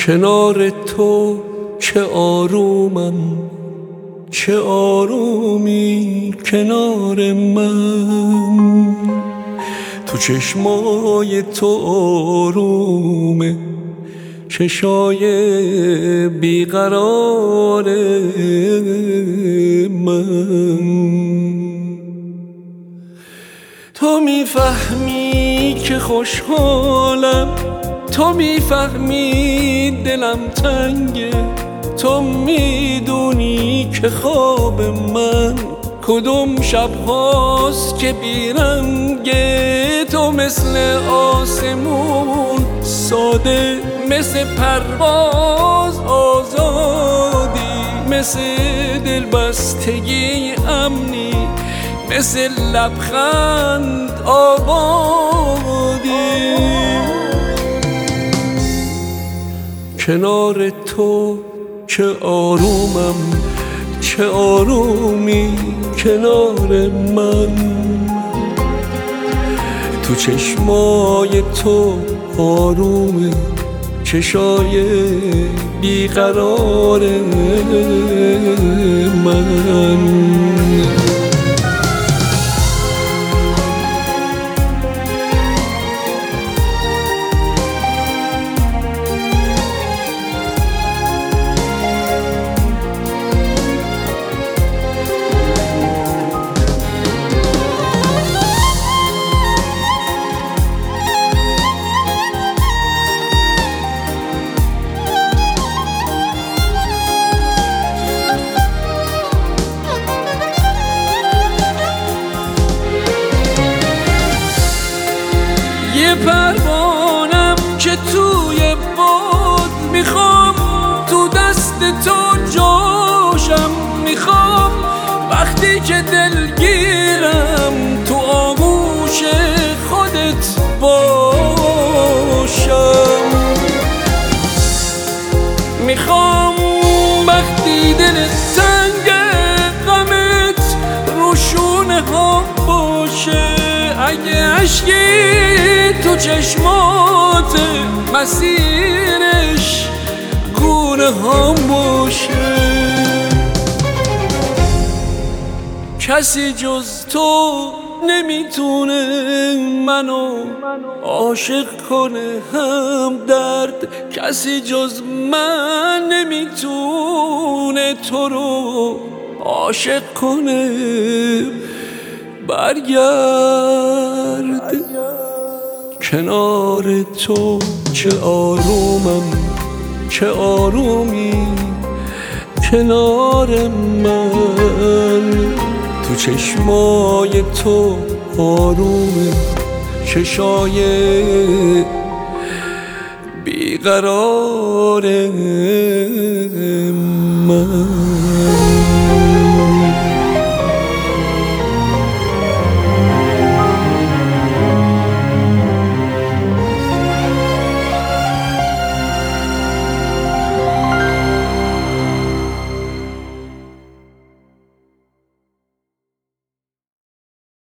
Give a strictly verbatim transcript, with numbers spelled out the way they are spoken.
کنار تو چه آرومم، چه آرومی کنار من. تو چشمای تو آرومه، چشای بیقرار من. تو میفهمی که خوشحالم، تو میفهمی دلم تنگه، تو میدونی که خواب من کدوم شب هاست که بیرنگه. تو مثل آسمون ساده، مثل پرواز آزادی، مثل دلبستگی امنی، مثل لبخند آبادی. کنار تو چه آرومم، چه آرومی کنار من. تو چشمای تو آرومه، چشای بیقرار من. یه پروانم که توی باد میخوام، تو دست تو جاشم میخوام. وقتی که دلگیرم تو آغوش خودت باشم. میخوام وقتی دلت تنگ غمت رو شونه ها باشه. اگه عشقی تو چشمات مسیرش گونه ها باشه. کسی جز تو نمیتونه منو عاشق کنه هم درد. کسی جز من نمیتونه تو رو عاشق کنه. برگرد کنار تو چه آرومم، چه آرومی کنار من. تو چشمای تو آرومه، چشای بیقرار من.